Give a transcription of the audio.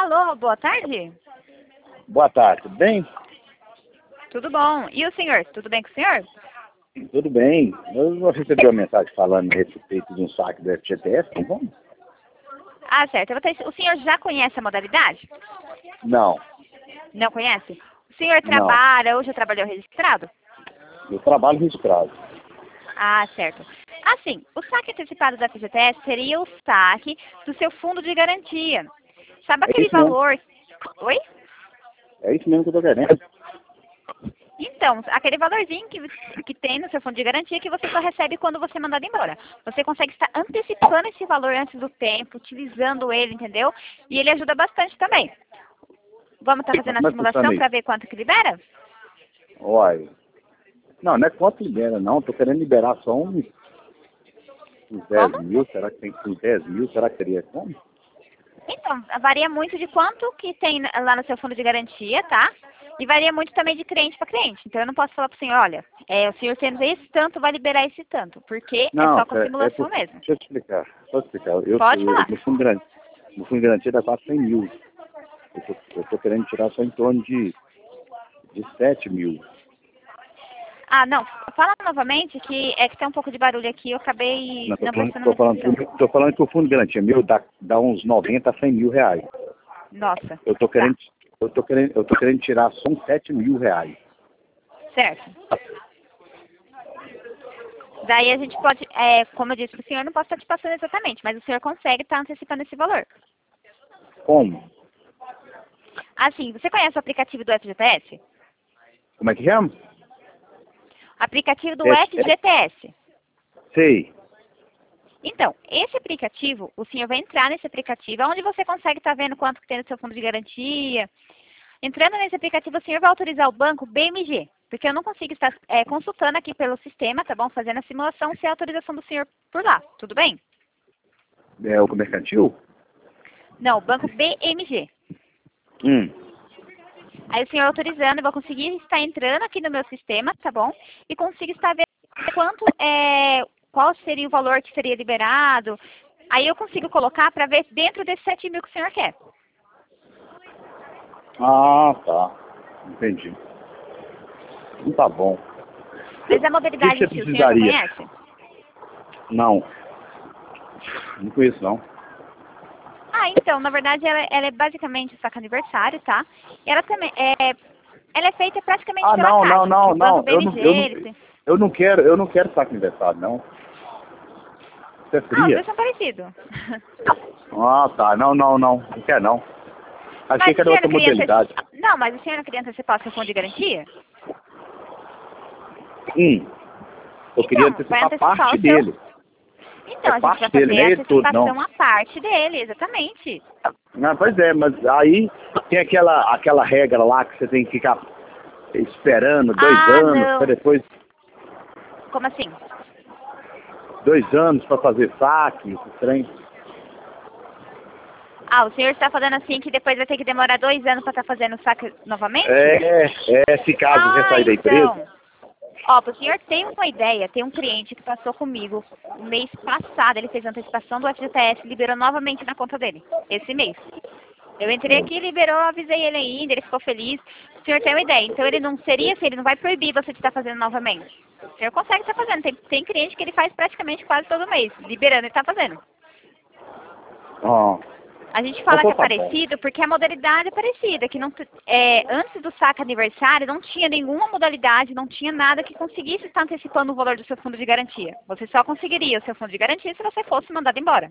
Alô, boa tarde? Boa tarde, tudo bem? Tudo bom. E o senhor? Tudo bem com o senhor? Tudo bem. Eu recebi uma mensagem falando a respeito de um saque do FGTS, tá bom? Ah, certo. O senhor já conhece a modalidade? Não, Não conhece? O senhor não. trabalha ou já trabalhou registrado? Eu trabalho registrado. Ah, certo. Assim, o saque antecipado da FGTS seria o saque do seu fundo de garantia. Sabe É aquele isso mesmo. valor... Oi? É isso mesmo que eu tô querendo. Então, aquele valorzinho que tem no seu fundo de garantia que você só recebe quando você é mandado embora. Você consegue estar antecipando esse valor antes do tempo, utilizando ele, entendeu? E ele ajuda bastante também. Vamos estar fazendo a Como é que funciona simulação isso? para ver quanto que libera? Uai. Não, não é quanto libera, não. Tô querendo liberar só uns 10 Como? mil. Será que tem uns 10 mil? Será que teria como? Então, varia muito de quanto que tem lá no seu fundo de garantia, tá? E varia muito também de cliente para cliente. Então, eu não posso falar para o senhor, olha, o senhor tendo esse tanto, vai liberar esse tanto. Porque é Não, só com a simulação mesmo. deixa eu te explicar. Posso explicar? Pode falar. Meu fundo de garantia dá quase 100 mil. Eu tô querendo tirar só em torno de 7 mil. Ah, não. Fala novamente que é que tem um pouco de barulho aqui. Eu acabei Não, não prestando muita atenção. tô falando que o fundo de garantia meu dá uns 90 a 100 mil reais. Nossa. Eu tô Tá. querendo tirar só uns 7 mil reais. Certo. Daí a gente pode, como eu disse para o senhor, não posso estar te passando exatamente, mas o senhor consegue estar antecipando esse valor. Como? Assim, você conhece o aplicativo do FGTS? Como é que chama? Aplicativo do É, FGTS. sei. Então, esse aplicativo, o senhor vai entrar nesse aplicativo, onde você consegue estar vendo quanto que tem no seu fundo de garantia. Entrando nesse aplicativo, o senhor vai autorizar o banco BMG, porque eu não consigo estar consultando aqui pelo sistema, tá bom? Fazendo a simulação sem a autorização do senhor por lá, tudo bem? É o mercantil? Não, o banco BMG. Aí o senhor autorizando, eu vou conseguir estar entrando aqui no meu sistema, tá bom? E consigo estar vendo qual seria o valor que seria liberado. Aí eu consigo colocar para ver dentro desses 7 mil que o senhor quer. Ah, tá. Entendi. Então tá bom. Mas a O que modalidade você em si, o senhor já precisaria? conhece? Não. Não conheço, não. Ah, então, na verdade, ela é basicamente o saque aniversário, tá? E ela também ela é feita praticamente Ah, pela não, não, Caixa, que não, o banco não. BMG, ele tem... Eu não quero saco aniversário, não. Isso é Ah, os fria. dois são parecidos. Ah, tá. Não, não, não. Não quer, não. Achei Mas que o era senhor outra não queria modalidade. Não, mas o senhor não queria antecipar o seu fundo de garantia? Eu queria Então, vai antecipar antecipar parte o seu... dele. Então, É a gente vai parte dele, fazer não a é ele todo, não. antecipação a parte dele, exatamente. Ah, pois é, mas aí tem aquela regra lá que você tem que ficar esperando 2 anos, para Não. depois Como assim? 2 anos para fazer saque, esse trem. Ah, o senhor está falando assim que depois vai ter que demorar 2 anos para estar fazendo o saque novamente? Se caso você sair da empresa. Então. Ó, para o senhor ter uma ideia, tem um cliente que passou comigo o mês passado, ele fez a antecipação do FGTS, liberou novamente na conta dele, esse mês. Eu entrei aqui, liberou, avisei ele ainda, ele ficou feliz. O senhor tem uma ideia, então ele não seria assim, ele não vai proibir você de estar fazendo novamente. O senhor consegue estar fazendo, tem cliente que ele faz praticamente quase todo mês, liberando e está fazendo. Ó, A gente fala que é tá bom. parecido porque a modalidade é parecida, que não, antes do saque aniversário não tinha nenhuma modalidade, não tinha nada que conseguisse estar antecipando o valor do seu fundo de garantia. Você só conseguiria o seu fundo de garantia se você fosse mandado embora.